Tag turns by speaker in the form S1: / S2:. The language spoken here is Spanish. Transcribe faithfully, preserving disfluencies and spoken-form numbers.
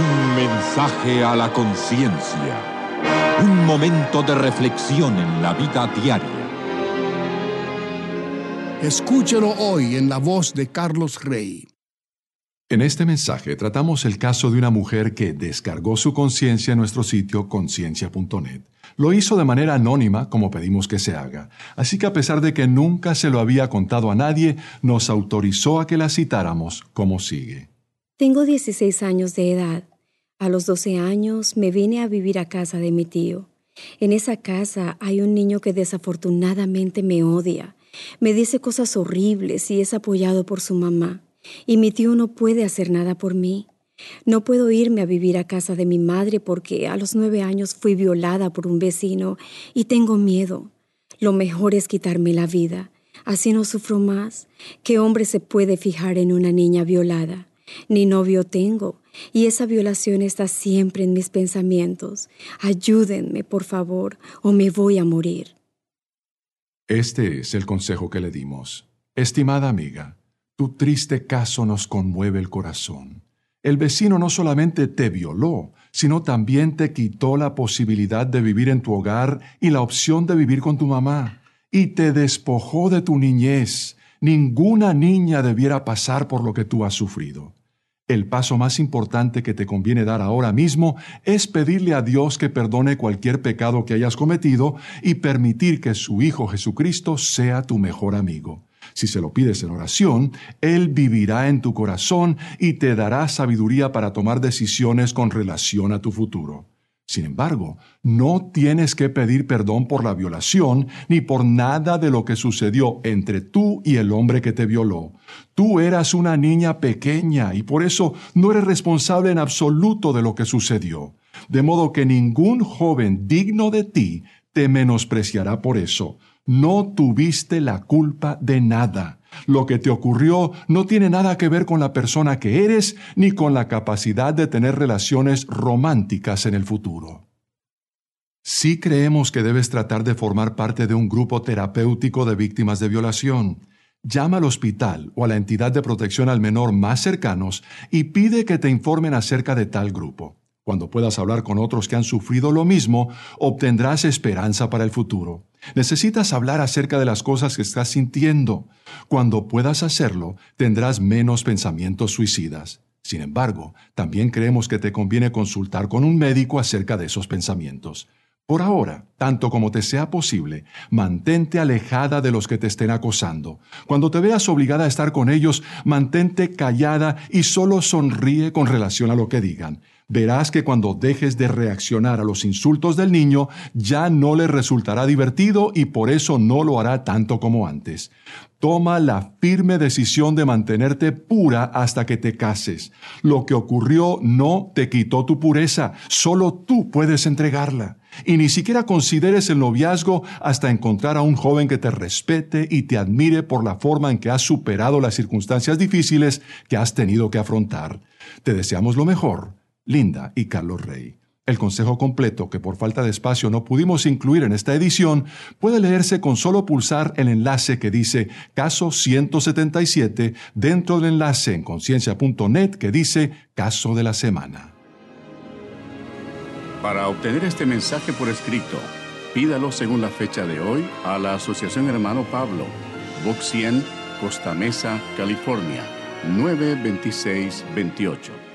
S1: Un mensaje a la conciencia. Un momento de reflexión en la vida diaria.
S2: Escúchelo hoy en la voz de Carlos Rey.
S3: En este mensaje tratamos el caso de una mujer que descargó su conciencia en nuestro sitio conciencia punto net. Lo hizo de manera anónima, como pedimos que se haga. Así que a pesar de que nunca se lo había contado a nadie, nos autorizó a que la citáramos como sigue.
S4: Tengo dieciséis años de edad. A los doce años me vine a vivir a casa de mi tío. En esa casa hay un niño que desafortunadamente me odia. Me dice cosas horribles y es apoyado por su mamá. Y mi tío no puede hacer nada por mí. No puedo irme a vivir a casa de mi madre porque a los nueve años fui violada por un vecino y tengo miedo. Lo mejor es quitarme la vida. Así no sufro más. ¿Qué hombre se puede fijar en una niña violada? Ni novio tengo, y esa violación está siempre en mis pensamientos. Ayúdenme, por favor, o me voy a morir.
S3: Este es el consejo que le dimos. Estimada amiga, tu triste caso nos conmueve el corazón. El vecino no solamente te violó, sino también te quitó la posibilidad de vivir en tu hogar y la opción de vivir con tu mamá, y te despojó de tu niñez. Ninguna niña debiera pasar por lo que tú has sufrido. El paso más importante que te conviene dar ahora mismo es pedirle a Dios que perdone cualquier pecado que hayas cometido y permitir que su Hijo Jesucristo sea tu mejor amigo. Si se lo pides en oración, Él vivirá en tu corazón y te dará sabiduría para tomar decisiones con relación a tu futuro. Sin embargo, no tienes que pedir perdón por la violación ni por nada de lo que sucedió entre tú y el hombre que te violó. Tú eras una niña pequeña y por eso no eres responsable en absoluto de lo que sucedió. De modo que ningún joven digno de ti te menospreciará por eso. No tuviste la culpa de nada. Lo que te ocurrió no tiene nada que ver con la persona que eres ni con la capacidad de tener relaciones románticas en el futuro. Sí creemos que debes tratar de formar parte de un grupo terapéutico de víctimas de violación. Llama al hospital o a la entidad de protección al menor más cercanos y pide que te informen acerca de tal grupo. Cuando puedas hablar con otros que han sufrido lo mismo, obtendrás esperanza para el futuro. Necesitas hablar acerca de las cosas que estás sintiendo. Cuando puedas hacerlo, tendrás menos pensamientos suicidas. Sin embargo, también creemos que te conviene consultar con un médico acerca de esos pensamientos. Por ahora, tanto como te sea posible, mantente alejada de los que te estén acosando. Cuando te veas obligada a estar con ellos, mantente callada y solo sonríe con relación a lo que digan. Verás que cuando dejes de reaccionar a los insultos del niño, ya no le resultará divertido y por eso no lo hará tanto como antes. Toma la firme decisión de mantenerte pura hasta que te cases. Lo que ocurrió no te quitó tu pureza, solo tú puedes entregarla. Y ni siquiera consideres el noviazgo hasta encontrar a un joven que te respete y te admire por la forma en que has superado las circunstancias difíciles que has tenido que afrontar. Te deseamos lo mejor. Linda y Carlos Rey. El consejo completo, que por falta de espacio no pudimos incluir en esta edición, puede leerse con solo pulsar el enlace que dice Caso ciento setenta y siete dentro del enlace en conciencia punto net que dice Caso de la Semana.
S5: Para obtener este mensaje por escrito, pídalo según la fecha de hoy a la Asociación Hermano Pablo, Box cien, Costa Mesa, California, nueve dos seis dos ocho.